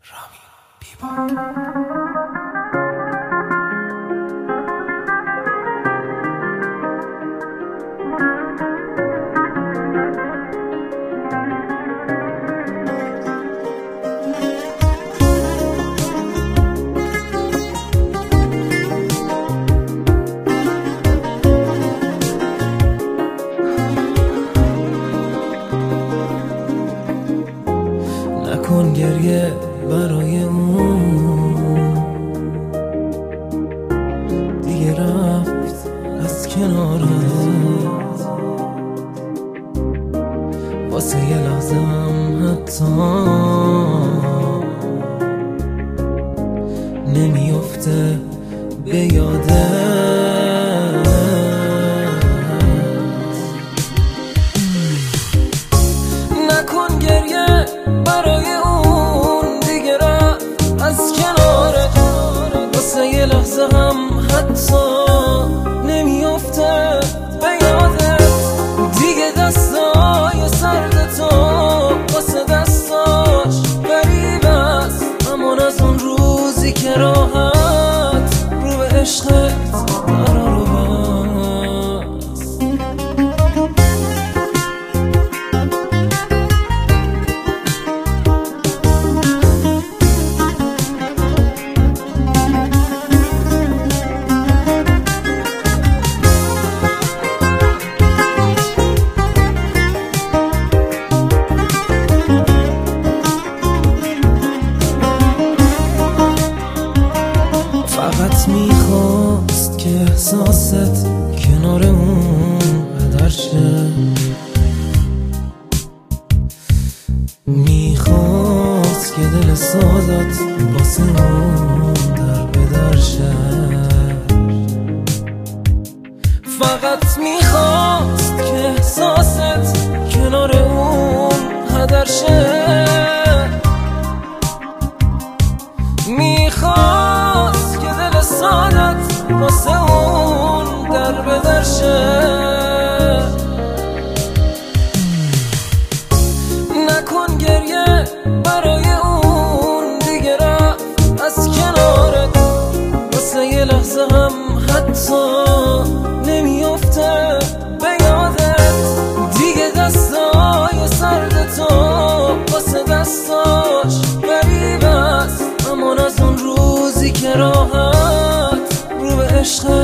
نکن گریه برای اون، دیگه رفت از کنارت. واسه یه لحظه هم حتی نمیفته به یادت. نکن گریه برای اون، دیگه رفت از کنارت. واسه یه لحظه هم حتی نمیفته به یادت. دیگه دستای سرد تو واسه دستاش غریب است، امان از اون روزی که راحت رو به عشقت قرار بست. فقط میخواست که احساست کنار اون بدر شه، میخواست که دل سازت واسه اون در بدر شه. فقط میخواست که احساست کنار اون بدر شه، میخواست که دل سادت واسه اون در بدر شه. نکن گریه برای اون، دیگه رفت از کنارت. واسه یه لحظه هم حتی نمیفته به یادت. دیگه دستای سرد تو واسه دستاش غریب است، امان از اون روزی که راحت رو به عشق